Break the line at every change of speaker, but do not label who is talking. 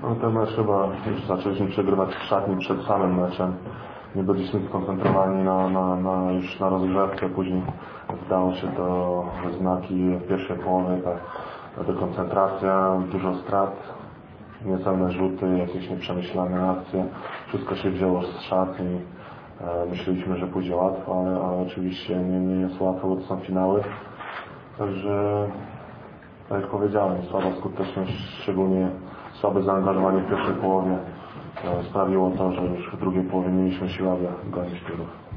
No ten mecz chyba już zaczęliśmy przegrywać w szatni przed samym meczem. Nie byliśmy skoncentrowani już na rozgrzewkę, później zdało się to we znaki w pierwszej połowie, ta dekoncentracja, dużo strat, niecelne rzuty, jakieś nieprzemyślane akcje. Wszystko się wzięło z szatni. Myśleliśmy, że pójdzie łatwo, ale oczywiście nie jest łatwo, bo to są finały. Także, tak jak powiedziałem, słaba skuteczność, szczególnie słabe zaangażowanie w pierwszej połowie sprawiło to, że już w drugiej połowie mieliśmy siłę, aby gonić Turów.